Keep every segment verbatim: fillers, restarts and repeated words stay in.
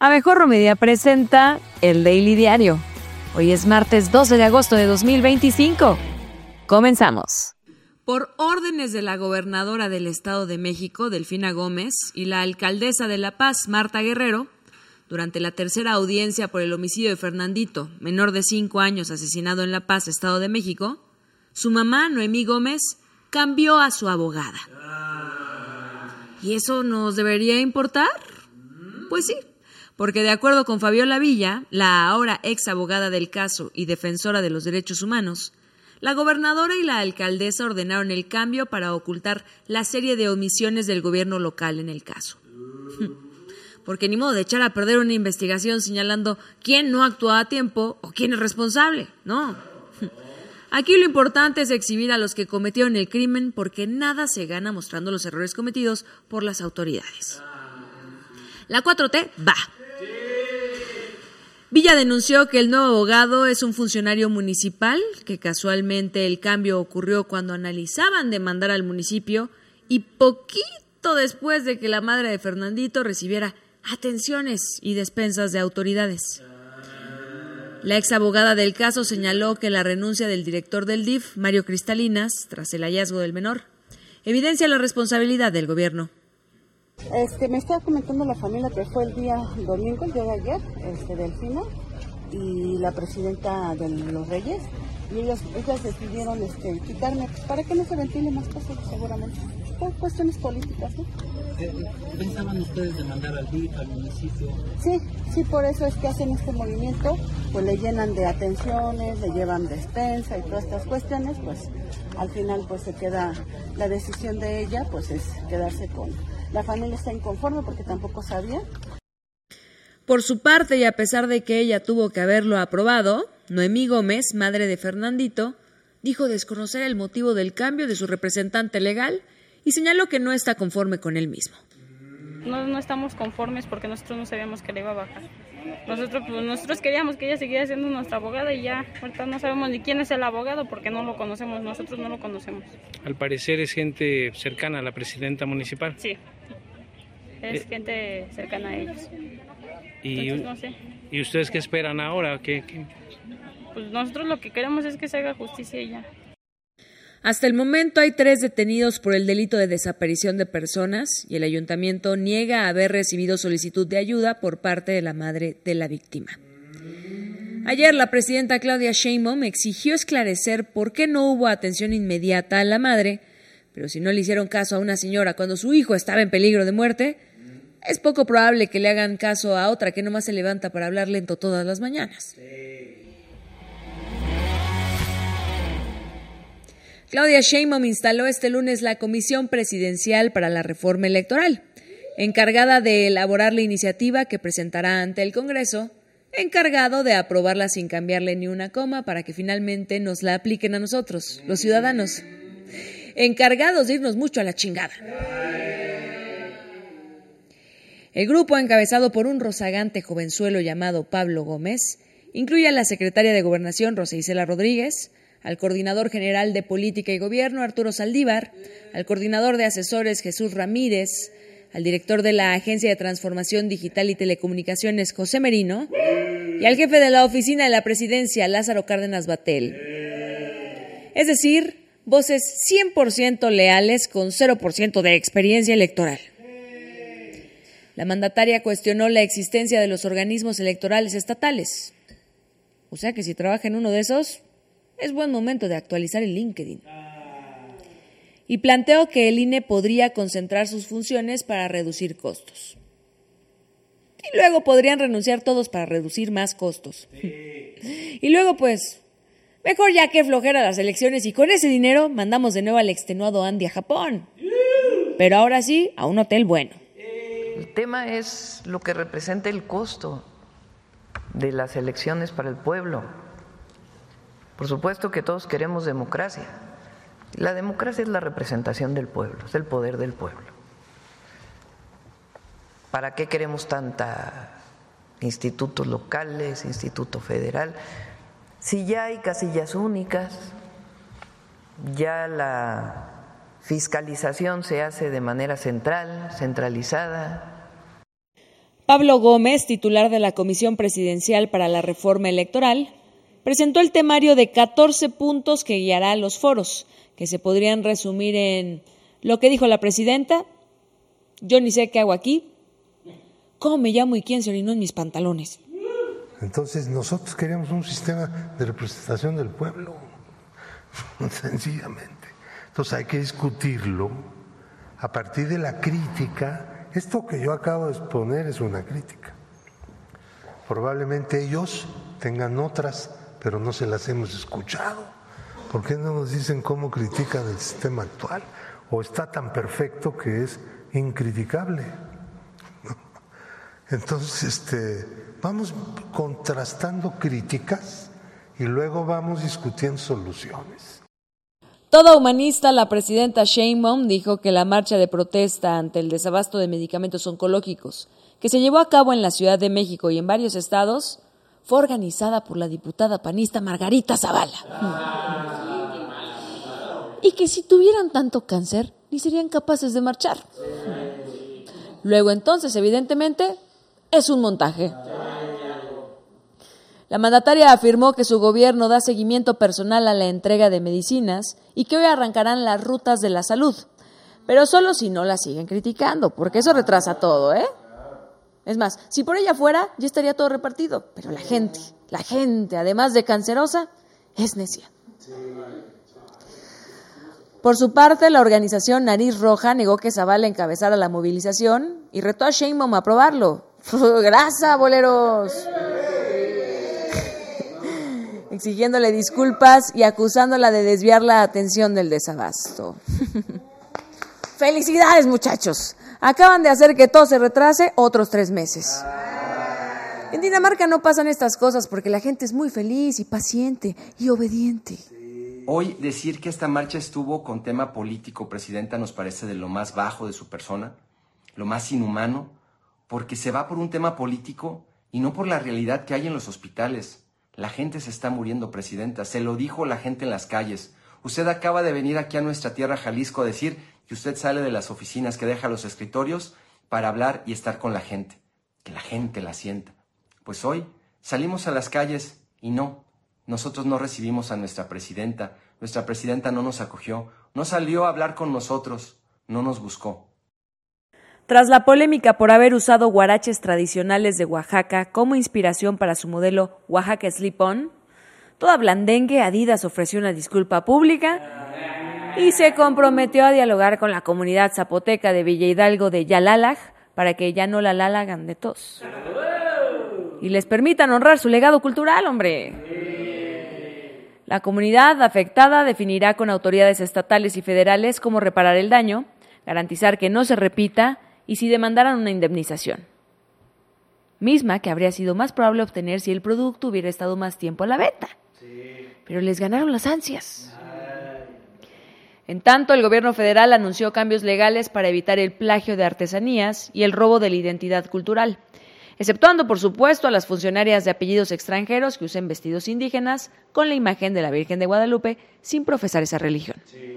Abejorro Media presenta el Daily Diario. Hoy es martes doce de agosto de dos mil veinticinco. Comenzamos. Por órdenes de la gobernadora del Estado de México, Delfina Gómez, y la alcaldesa de La Paz, Marta Guerrero, durante la tercera audiencia por el homicidio de Fernandito, menor de cinco años asesinado en La Paz, Estado de México, su mamá, Noemí Gómez, cambió a su abogada. ¿Y eso nos debería importar? Pues sí, porque de acuerdo con Fabiola Villa, la ahora ex abogada del caso y defensora de los derechos humanos, la gobernadora y la alcaldesa ordenaron el cambio para ocultar la serie de omisiones del gobierno local en el caso. Porque ni modo de echar a perder una investigación señalando quién no actuó a tiempo o quién es responsable, no. Aquí lo importante es exhibir a los que cometieron el crimen, porque nada se gana mostrando los errores cometidos por las autoridades. La cuatro T va. Villa denunció que el nuevo abogado es un funcionario municipal, que casualmente el cambio ocurrió cuando analizaban demandar al municipio y poquito después de que la madre de Fernandito recibiera atenciones y despensas de autoridades. La ex abogada del caso señaló que la renuncia del director del D I F, Mario Cristalinas, tras el hallazgo del menor, evidencia la responsabilidad del gobierno. Este, me estaba comentando la familia que fue el día domingo, el día de ayer, este, Delfina y la presidenta de los Reyes, y ellos, ellas decidieron este, quitarme para que no se ventile más cosas, seguramente, por cuestiones políticas, ¿no? ¿Pensaban ustedes demandar al D I F, al municipio? Sí, sí, por eso es que hacen este movimiento, pues le llenan de atenciones, le llevan despensa y todas estas cuestiones, pues al final pues se queda, la decisión de ella pues es quedarse con... La familia está inconforme porque tampoco sabía. Por su parte, y a pesar de que ella tuvo que haberlo aprobado, Noemí Gómez, madre de Fernandito, dijo desconocer el motivo del cambio de su representante legal y señaló que no está conforme con él mismo. No, no estamos conformes porque nosotros no sabíamos que le iba a bajar. Nosotros, pues, nosotros queríamos que ella siguiera siendo nuestra abogada y ya ahorita no sabemos ni quién es el abogado porque no lo conocemos, nosotros no lo conocemos. Al parecer es gente cercana a la presidenta municipal. Sí, es eh, gente cercana a ellos. Y, Entonces, no sé. ¿Y ustedes qué esperan ahora? ¿Qué, qué? Pues nosotros lo que queremos es que se haga justicia y ya. Hasta el momento hay tres detenidos por el delito de desaparición de personas y el ayuntamiento niega haber recibido solicitud de ayuda por parte de la madre de la víctima. Ayer la presidenta Claudia Sheinbaum exigió esclarecer por qué no hubo atención inmediata a la madre, pero si no le hicieron caso a una señora cuando su hijo estaba en peligro de muerte, es poco probable que le hagan caso a otra que nomás se levanta para hablar lento todas las mañanas. Claudia Sheinbaum instaló este lunes la Comisión Presidencial para la Reforma Electoral, encargada de elaborar la iniciativa que presentará ante el Congreso, encargado de aprobarla sin cambiarle ni una coma para que finalmente nos la apliquen a nosotros, los ciudadanos, encargados de irnos mucho a la chingada. El grupo, encabezado por un rozagante jovenzuelo llamado Pablo Gómez, incluye a la secretaria de Gobernación, Rosa Isela Rodríguez, al coordinador general de Política y Gobierno, Arturo Saldívar, al coordinador de asesores, Jesús Ramírez, al director de la Agencia de Transformación Digital y Telecomunicaciones, José Merino, y al jefe de la Oficina de la Presidencia, Lázaro Cárdenas Batel. Es decir, voces cien por ciento leales con cero por ciento de experiencia electoral. La mandataria cuestionó la existencia de los organismos electorales estatales. O sea que si trabaja en uno de esos, es buen momento de actualizar el LinkedIn. Y planteó que el I N E podría concentrar sus funciones para reducir costos. Y luego podrían renunciar todos para reducir más costos. Sí. Y luego, pues, mejor ya que flojera las elecciones y con ese dinero mandamos de nuevo al extenuado Andy a Japón. Pero ahora sí, a un hotel bueno. El tema es lo que representa el costo de las elecciones para el pueblo. Por supuesto que todos queremos democracia. La democracia es la representación del pueblo, es el poder del pueblo. ¿Para qué queremos tanta institutos locales, instituto federal? Si ya hay casillas únicas, ya la fiscalización se hace de manera central, centralizada. Pablo Gómez, titular de la Comisión Presidencial para la Reforma Electoral, presentó el temario de catorce puntos que guiará los foros, que se podrían resumir en lo que dijo la presidenta: yo ni sé qué hago aquí, cómo me llamo y quién se orinó en mis pantalones. Entonces nosotros queríamos un sistema de representación del pueblo, sencillamente. Entonces hay que discutirlo a partir de la crítica. Esto que yo acabo de exponer es una crítica. Probablemente ellos tengan otras, pero no se las hemos escuchado. ¿Por qué no nos dicen cómo critican el sistema actual? ¿O está tan perfecto que es incriticable? Entonces, este, vamos contrastando críticas y luego vamos discutiendo soluciones. Toda humanista, la presidenta Sheinbaum dijo que la marcha de protesta ante el desabasto de medicamentos oncológicos, que se llevó a cabo en la Ciudad de México y en varios estados, fue organizada por la diputada panista Margarita Zavala. Y que si tuvieran tanto cáncer, ni serían capaces de marchar. Luego entonces, evidentemente, es un montaje. La mandataria afirmó que su gobierno da seguimiento personal a la entrega de medicinas y que hoy arrancarán las rutas de la salud, pero solo si no la siguen criticando, porque eso retrasa todo, ¿eh? Es más, si por ella fuera, ya estaría todo repartido, pero la gente, la gente, además de cancerosa, es necia. Por su parte, la organización Nariz Roja negó que Zavala encabezara la movilización y retó a Sheinbaum a aprobarlo. ¡Grasa, boleros! Exigiéndole disculpas y acusándola de desviar la atención del desabasto. ¡Felicidades, muchachos! Acaban de hacer que todo se retrase otros tres meses. En Dinamarca no pasan estas cosas porque la gente es muy feliz y paciente y obediente. Hoy decir que esta marcha estuvo con tema político, presidenta, nos parece de lo más bajo de su persona, lo más inhumano, porque se va por un tema político y no por la realidad que hay en los hospitales. La gente se está muriendo, presidenta, se lo dijo la gente en las calles. Usted acaba de venir aquí a nuestra tierra, Jalisco, a decir que usted sale de las oficinas, que deja los escritorios para hablar y estar con la gente, que la gente la sienta. Pues hoy salimos a las calles y no. Nosotros no recibimos a nuestra presidenta, nuestra presidenta no nos acogió, no salió a hablar con nosotros, no nos buscó. Tras la polémica por haber usado guaraches tradicionales de Oaxaca como inspiración para su modelo Oaxaca Slip-On, toda blandengue, Adidas ofreció una disculpa pública y se comprometió a dialogar con la comunidad zapoteca de Villa Hidalgo de Yalalaj para que ya no la lalagan de tos. Y les permitan honrar su legado cultural, hombre. La comunidad afectada definirá con autoridades estatales y federales cómo reparar el daño, garantizar que no se repita y si demandaran una indemnización, misma que habría sido más probable obtener si el producto hubiera estado más tiempo a la venta. Sí. Pero les ganaron las ansias. Ay. En tanto, el gobierno federal anunció cambios legales para evitar el plagio de artesanías y el robo de la identidad cultural, exceptuando, por supuesto, a las funcionarias de apellidos extranjeros que usen vestidos indígenas con la imagen de la Virgen de Guadalupe sin profesar esa religión. Sí.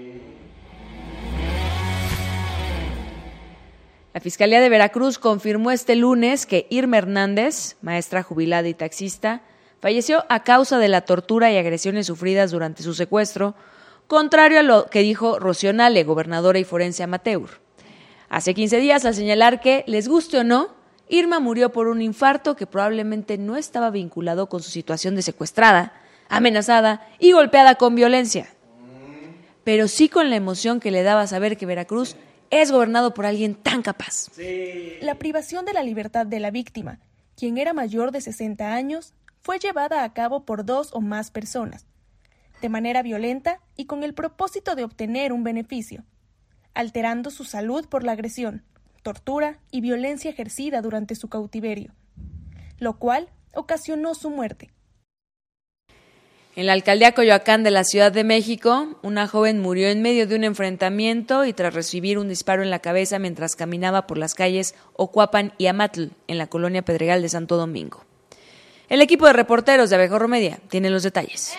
La Fiscalía de Veracruz confirmó este lunes que Irma Hernández, maestra jubilada y taxista, falleció a causa de la tortura y agresiones sufridas durante su secuestro, contrario a lo que dijo Rocío Nale, gobernadora y forense amateur. Hace quince días, al señalar que, les guste o no, Irma murió por un infarto que probablemente no estaba vinculado con su situación de secuestrada, amenazada y golpeada con violencia, pero sí con la emoción que le daba saber que Veracruz es gobernado por alguien tan capaz. Sí. La privación de la libertad de la víctima, quien era mayor de sesenta años, fue llevada a cabo por dos o más personas, de manera violenta y con el propósito de obtener un beneficio, alterando su salud por la agresión, tortura y violencia ejercida durante su cautiverio, lo cual ocasionó su muerte. En la alcaldía Coyoacán de la Ciudad de México, una joven murió en medio de un enfrentamiento y tras recibir un disparo en la cabeza mientras caminaba por las calles Ocuapan y Amatl, en la colonia Pedregal de Santo Domingo. El equipo de reporteros de Abejorro Media tiene los detalles.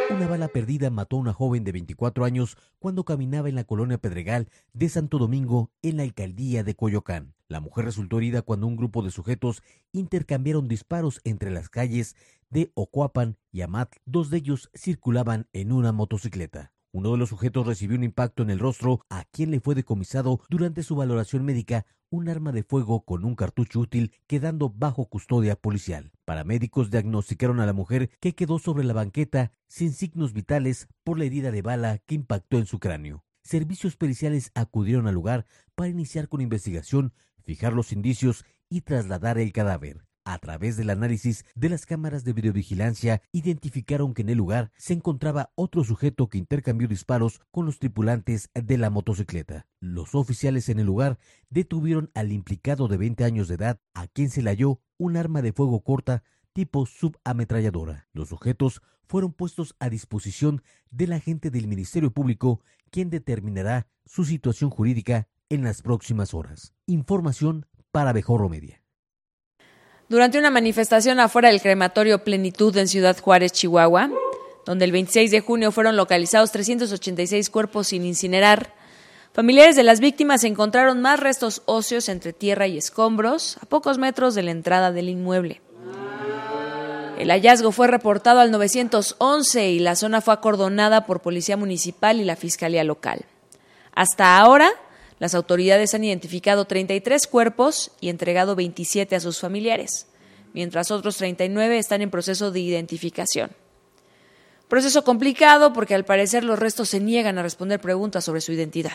Una bala perdida mató a una joven de veinticuatro años cuando caminaba en la colonia Pedregal de Santo Domingo, en la alcaldía de Coyoacán. La mujer resultó herida cuando un grupo de sujetos intercambiaron disparos entre las calles de Ocoapan y Amat. Dos de ellos circulaban en una motocicleta. Uno de los sujetos recibió un impacto en el rostro, a quien le fue decomisado durante su valoración médica un arma de fuego con un cartucho útil, quedando bajo custodia policial. Paramédicos diagnosticaron a la mujer, que quedó sobre la banqueta sin signos vitales por la herida de bala que impactó en su cráneo. Servicios periciales acudieron al lugar para iniciar con investigación, fijar los indicios y trasladar el cadáver. A través del análisis de las cámaras de videovigilancia, identificaron que en el lugar se encontraba otro sujeto que intercambió disparos con los tripulantes de la motocicleta. Los oficiales en el lugar detuvieron al implicado de veinte años de edad, a quien se le halló un arma de fuego corta tipo subametralladora. Los sujetos fueron puestos a disposición del agente del Ministerio Público, quien determinará su situación jurídica en las próximas horas. Información para Abejorro Media. Durante una manifestación afuera del crematorio Plenitud en Ciudad Juárez, Chihuahua, donde el veintiséis de junio fueron localizados trescientos ochenta y seis cuerpos sin incinerar, familiares de las víctimas encontraron más restos óseos entre tierra y escombros a pocos metros de la entrada del inmueble. El hallazgo fue reportado al nueve once y la zona fue acordonada por Policía Municipal y la Fiscalía Local. Hasta ahora, las autoridades han identificado treinta y tres cuerpos y entregado veintisiete a sus familiares, mientras otros treinta y nueve están en proceso de identificación. Proceso complicado porque al parecer los restos se niegan a responder preguntas sobre su identidad.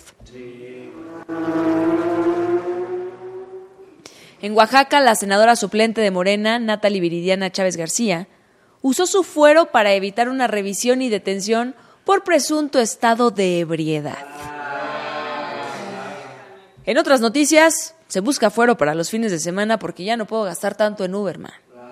En Oaxaca, la senadora suplente de Morena, Natalie Viridiana Chávez García, usó su fuero para evitar una revisión y detención por presunto estado de ebriedad. En otras noticias, se busca fuero para los fines de semana porque ya no puedo gastar tanto en Uberman.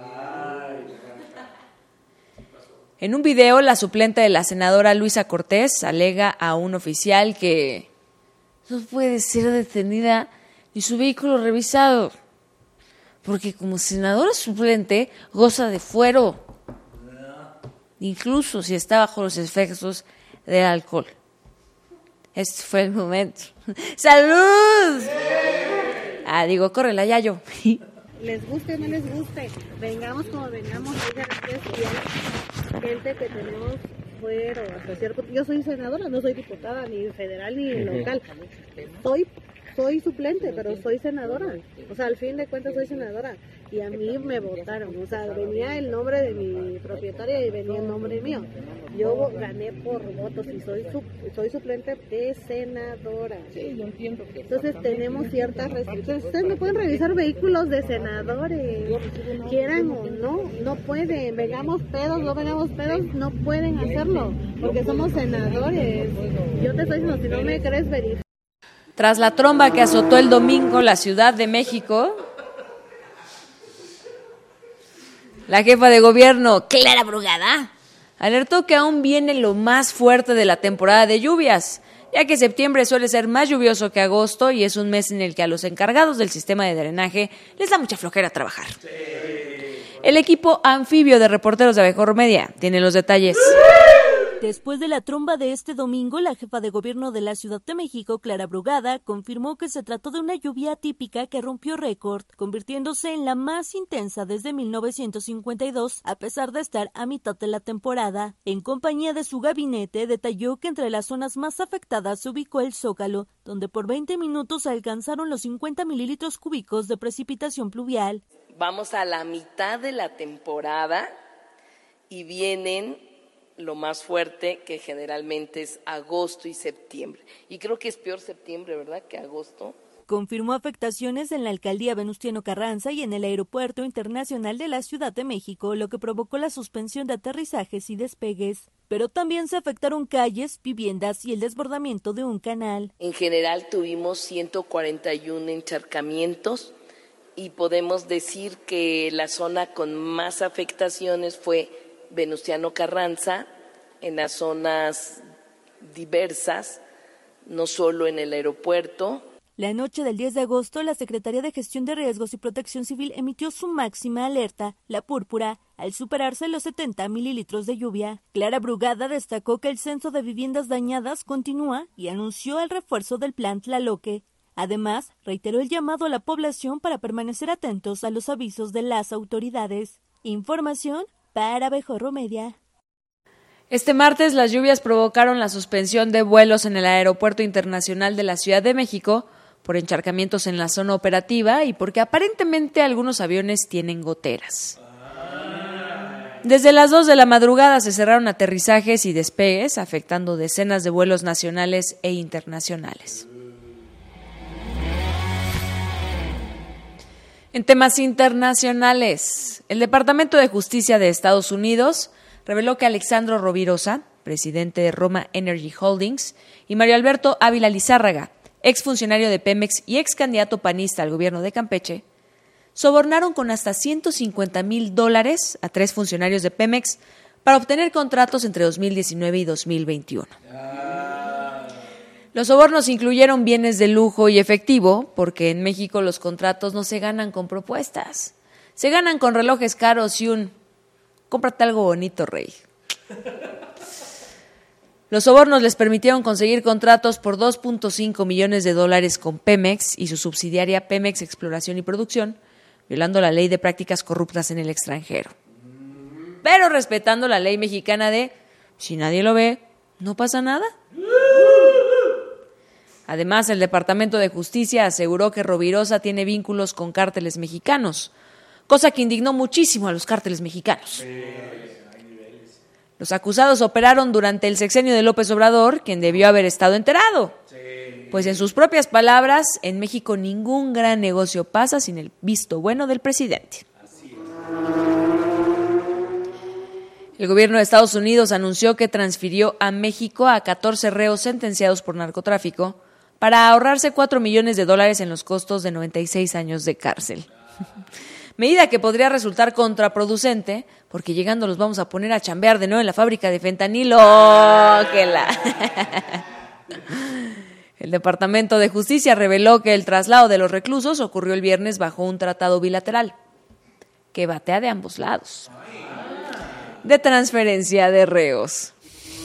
En un video, la suplente de la senadora Luisa Cortés alega a un oficial que no puede ser detenida ni su vehículo revisado, porque como senadora suplente goza de fuero, incluso si está bajo los efectos del alcohol. Este fue el momento. ¡Salud! Ah, digo, córrela, Yayo. Les guste o no les guste, vengamos como vengamos, oigan, aquí es gente que tenemos fuero, hasta cierto. Yo soy senadora, no soy diputada ni federal ni local. Soy soy suplente, pero soy senadora. O sea, al fin de cuentas soy senadora. Y a mí me votaron. O sea, venía el nombre de mi propietaria y venía el nombre mío. Yo gané por votos y soy su, soy suplente de senadora. Sí, yo entiendo. Entonces tenemos ciertas restricciones. Ustedes no pueden revisar vehículos de senadores. Quieran o no, no pueden. Vengamos pedos, no vengamos pedos, no pueden hacerlo. Porque somos senadores. Yo te estoy diciendo, si no me crees, verifica. Tras la tromba que azotó el domingo la Ciudad de México, la jefa de gobierno, Clara Brugada, alertó que aún viene lo más fuerte de la temporada de lluvias, ya que septiembre suele ser más lluvioso que agosto y es un mes en el que a los encargados del sistema de drenaje les da mucha flojera trabajar. El equipo anfibio de reporteros de Abejorro Media tiene los detalles. Después de la tromba de este domingo, la jefa de gobierno de la Ciudad de México, Clara Brugada, confirmó que se trató de una lluvia atípica que rompió récord, convirtiéndose en la más intensa desde mil novecientos cincuenta y dos, a pesar de estar a mitad de la temporada. En compañía de su gabinete, detalló que entre las zonas más afectadas se ubicó el Zócalo, donde por veinte minutos alcanzaron los cincuenta mililitros cúbicos de precipitación pluvial. Vamos a la mitad de la temporada y vienen lo más fuerte, que generalmente es agosto y septiembre. Y creo que es peor septiembre, ¿verdad?, que agosto. Confirmó afectaciones en la alcaldía Venustiano Carranza y en el Aeropuerto Internacional de la Ciudad de México, lo que provocó la suspensión de aterrizajes y despegues. Pero también se afectaron calles, viviendas y el desbordamiento de un canal. En general tuvimos ciento cuarenta y uno encharcamientos y podemos decir que la zona con más afectaciones fue Venustiano Carranza, en las zonas diversas, no solo en el aeropuerto. La noche del diez de agosto, la Secretaría de Gestión de Riesgos y Protección Civil emitió su máxima alerta, la púrpura, al superarse los setenta mililitros de lluvia. Clara Brugada destacó que el censo de viviendas dañadas continúa y anunció el refuerzo del plan Tlaloque. Además, reiteró el llamado a la población para permanecer atentos a los avisos de las autoridades. Información para Abejorro Media. Este martes, las lluvias provocaron la suspensión de vuelos en el Aeropuerto Internacional de la Ciudad de México por encharcamientos en la zona operativa y porque aparentemente algunos aviones tienen goteras. Desde las dos de la madrugada se cerraron aterrizajes y despegues, afectando decenas de vuelos nacionales e internacionales. En temas internacionales, el Departamento de Justicia de Estados Unidos reveló que Alexandro Rovirosa, presidente de Roma Energy Holdings, y Mario Alberto Ávila Lizárraga, exfuncionario de Pemex y ex candidato panista al gobierno de Campeche, sobornaron con hasta ciento cincuenta mil dólares a tres funcionarios de Pemex para obtener contratos entre dos mil diecinueve y dos mil veintiuno. Los sobornos incluyeron bienes de lujo y efectivo, porque en México los contratos no se ganan con propuestas. Se ganan con relojes caros y un cómprate algo bonito, rey. Los sobornos les permitieron conseguir contratos por dos punto cinco millones de dólares con Pemex y su subsidiaria Pemex Exploración y Producción, violando la ley de prácticas corruptas en el extranjero. Pero respetando la ley mexicana de si nadie lo ve, no pasa nada. Además, el Departamento de Justicia aseguró que Rovirosa tiene vínculos con cárteles mexicanos, cosa que indignó muchísimo a los cárteles mexicanos. Los acusados operaron durante el sexenio de López Obrador, quien debió haber estado enterado. Pues en sus propias palabras, en México ningún gran negocio pasa sin el visto bueno del presidente. El gobierno de Estados Unidos anunció que transfirió a México a catorce reos sentenciados por narcotráfico para ahorrarse cuatro millones de dólares en los costos de noventa y seis años de cárcel. Medida que podría resultar contraproducente, porque llegando los vamos a poner a chambear de nuevo en la fábrica de fentanilo. ¡Oh, que la! El Departamento de Justicia reveló que el traslado de los reclusos ocurrió el viernes bajo un tratado bilateral, que batea de ambos lados, de transferencia de reos.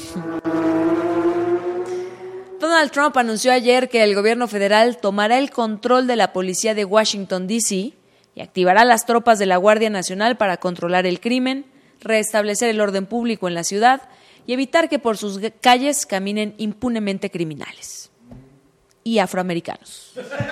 Donald Trump anunció ayer que el gobierno federal tomará el control de la policía de Washington, D C, y activará las tropas de la Guardia Nacional para controlar el crimen, restablecer el orden público en la ciudad y evitar que por sus calles caminen impunemente criminales y afroamericanos.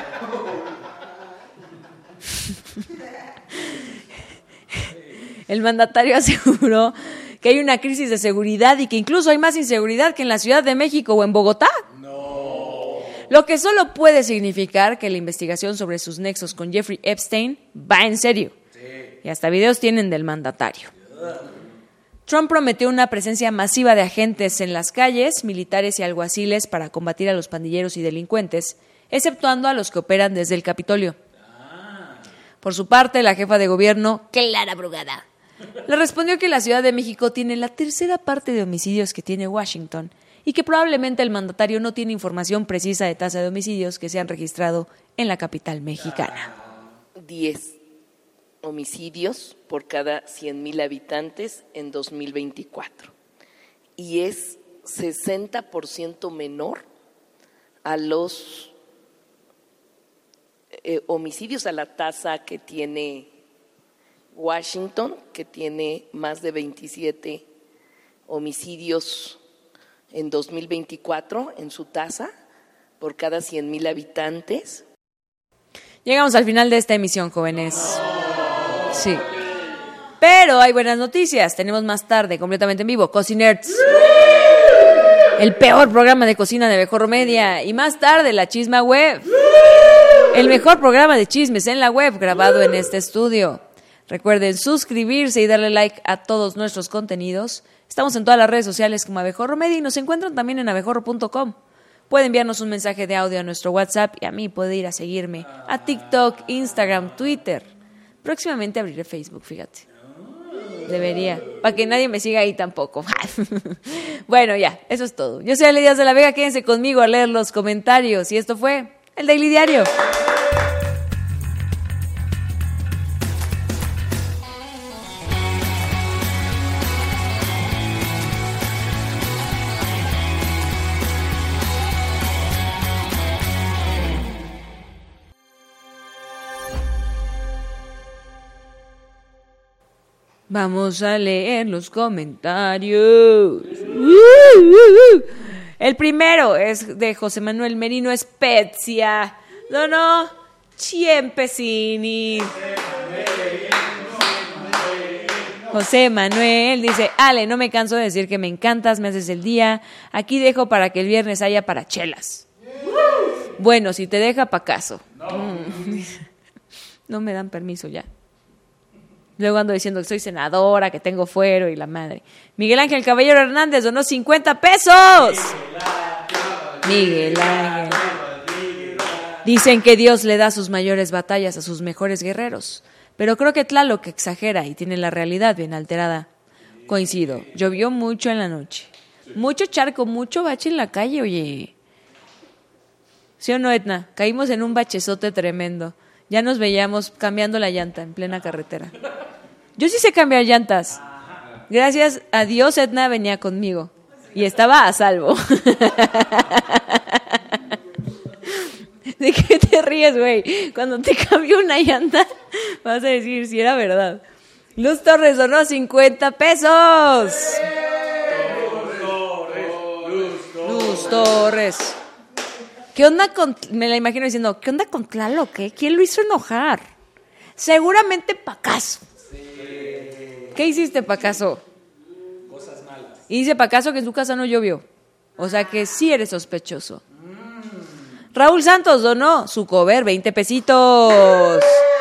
El mandatario aseguró que hay una crisis de seguridad y que incluso hay más inseguridad que en la Ciudad de México o en Bogotá. Lo que solo puede significar que la investigación sobre sus nexos con Jeffrey Epstein va en serio. Sí. Y hasta videos tienen del mandatario. Trump prometió una presencia masiva de agentes en las calles, militares y alguaciles para combatir a los pandilleros y delincuentes, exceptuando a los que operan desde el Capitolio. Por su parte, la jefa de gobierno, Clara Brugada, le respondió que la Ciudad de México tiene la tercera parte de homicidios que tiene Washington y que probablemente el mandatario no tiene información precisa de tasa de homicidios que se han registrado en la capital mexicana. diez homicidios por cada cien mil habitantes en dos mil veinticuatro y es sesenta por ciento menor a los eh, homicidios, a la tasa que tiene Washington, que tiene más de veintisiete homicidios en dos mil veinticuatro en su tasa por cada cien mil habitantes. Llegamos al final de esta emisión, jóvenes. Sí. Pero hay buenas noticias. Tenemos más tarde, completamente en vivo, Cocinerts, el peor programa de cocina de Abejorro Media. Y más tarde, La Chisma Web, el mejor programa de chismes en la web, grabado en este estudio. Recuerden suscribirse y darle like a todos nuestros contenidos. Estamos en todas las redes sociales como Abejorro Media y nos encuentran también en abejorro punto com. Puede enviarnos un mensaje de audio a nuestro WhatsApp y a mí puede ir a seguirme a TikTok, Instagram, Twitter. Próximamente abriré Facebook, fíjate. Debería, para que nadie me siga ahí tampoco. Bueno, ya, eso es todo. Yo soy Ale Díaz de la Vega, quédense conmigo a leer los comentarios. Y esto fue el Daily Diario. Vamos a leer los comentarios. Uh, uh, uh. El primero es de José Manuel Merino Spezia. No, no, Chiempesini. José Manuel dice, Ale, no me canso de decir que me encantas, me haces el día. Aquí dejo para que el viernes haya para chelas. Bueno, si te deja pa' caso. Mm. No me dan permiso ya. Luego ando diciendo que soy senadora, que tengo fuero y la madre. Miguel Ángel Caballero Hernández donó cincuenta pesos. Miguel Ángel. Dicen que Dios le da sus mayores batallas a sus mejores guerreros. Pero creo que Tlaloc exagera y tiene la realidad bien alterada. Coincido, llovió mucho en la noche. Mucho charco, mucho bache en la calle, oye. ¿Sí o no, Etna? Caímos en un bachezote tremendo. Ya nos veíamos cambiando la llanta en plena carretera. Yo sí sé cambiar llantas. Gracias a Dios, Etna venía conmigo. Y estaba a salvo. ¿De qué te ríes, güey? Cuando te cambió una llanta, vas a decir si era verdad. Luz Torres donó cincuenta pesos. Luz Torres. ¿Qué onda con...? Me la imagino diciendo, ¿qué onda con Tlaloc? ¿Qué? ¿Quién lo hizo enojar? Seguramente Pacaso. ¿Qué hiciste, Pacaso? Cosas malas. Y dice Pacaso que en su casa no llovió. O sea que sí eres sospechoso. Raúl Santos donó su cover, veinte pesitos.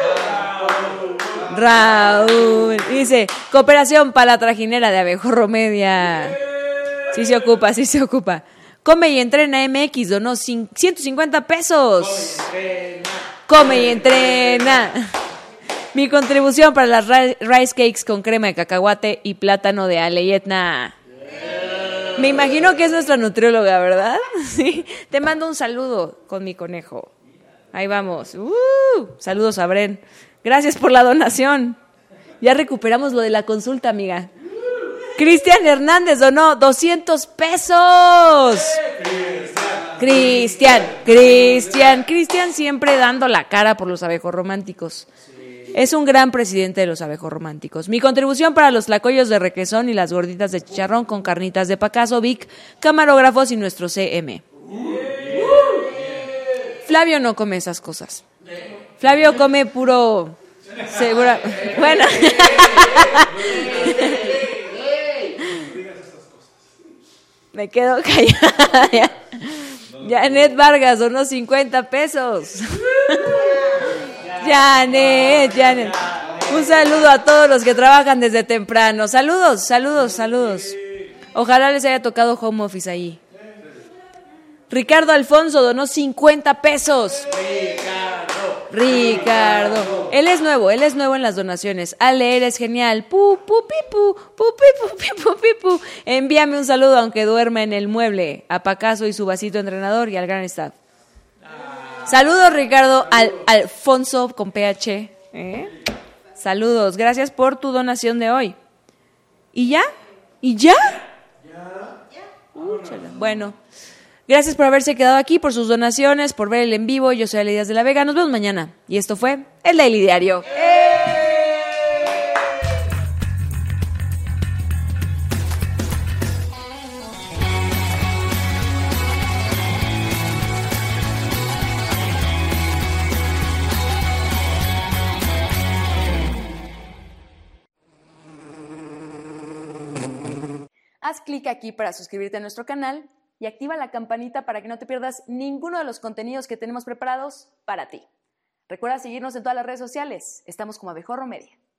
Raúl. Dice, cooperación para la trajinera de Abejorro Media. Sí se ocupa, sí se ocupa. Come y entrena M X donó ciento cincuenta pesos. Come y entrena. Mi contribución para las rice cakes con crema de cacahuate y plátano de Ale y Etna. Me imagino que es nuestra nutrióloga, ¿verdad? Sí. Te mando un saludo con mi conejo. Ahí vamos. Uh, saludos a Bren. Gracias por la donación. Ya recuperamos lo de la consulta, amiga. Cristian Hernández donó doscientos pesos. Cristian, Cristian, Cristian siempre dando la cara por los abejorrománticos. Es un gran presidente de los abejorrománticos. Mi contribución para los tlacoyos de requesón y las gorditas de chicharrón con carnitas de Pacaso, Vic, camarógrafos y nuestro C M. Flavio no come esas cosas. Flavio come puro... Segura... Bueno. Me quedo callada. Ya. Janet Vargas donó cincuenta pesos. Janet, Janet. Un saludo a todos los que trabajan desde temprano. Saludos, saludos, saludos. Ojalá les haya tocado home office ahí. Ricardo Alfonso donó cincuenta pesos. Ricardo. Ricardo. Él es nuevo, él es nuevo en las donaciones. Ale, eres genial. Pu, pu, pi, pu, pu, pi, pu, pi, pu, pi, pu. Envíame un saludo aunque duerma en el mueble. A Pacaso y su vasito entrenador y al gran staff. Saludos, Ricardo Al- Alfonso con P H. ¿Eh? Saludos, gracias por tu donación de hoy. ¿Y ya? ¿Y ya? Uh, bueno, gracias por haberse quedado aquí, por sus donaciones, por ver el en vivo. Yo soy Ale Díaz de la Vega, nos vemos mañana. Y esto fue el Daily Diario. ¡Eh! Haz clic aquí para suscribirte a nuestro canal y activa la campanita para que no te pierdas ninguno de los contenidos que tenemos preparados para ti. Recuerda seguirnos en todas las redes sociales. Estamos como Abejorro Media.